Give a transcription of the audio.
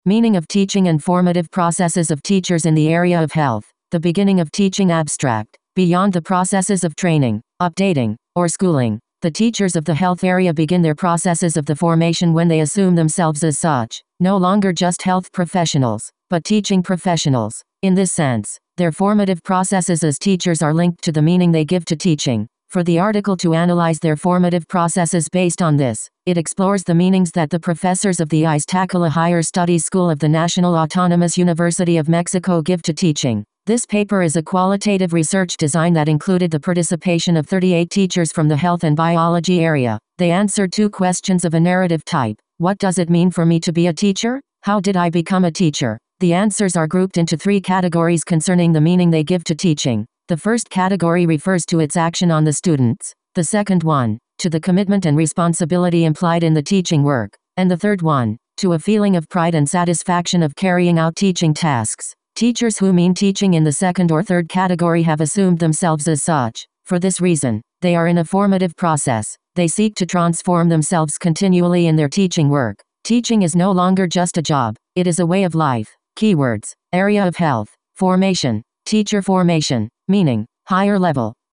Meaning of teaching and formative processes of teachers in the area of health. The beginning of teaching abstract. Beyond the processes of training, updating, or schooling, the teachers of the health area begin their processes of the formation when they assume themselves as such, no longer just health professionals, but teaching professionals. In this sense, their formative processes as teachers are linked to the meaning they give to teaching. For the article to analyze their formative processes based on this, it explores the meanings that the professors of the Iztacala Higher Studies School of the National Autonomous University of Mexico give to teaching. This paper is a qualitative research design that included the participation of 38 teachers from the health and biology area. They answered 2 questions of a narrative type. What does it mean for me to be a teacher? How did I become a teacher? The answers are grouped into 3 categories concerning the meaning they give to teaching. The first category refers to its action on the students. The second one, to the commitment and responsibility implied in the teaching work. And the third one, to a feeling of pride and satisfaction of carrying out teaching tasks. Teachers who mean teaching in the second or third category have assumed themselves as such. For this reason, they are in a formative process. They seek to transform themselves continually in their teaching work. Teaching is no longer just a job, it is a way of life. Keywords: area of health, formation, teacher formation, meaning, higher level,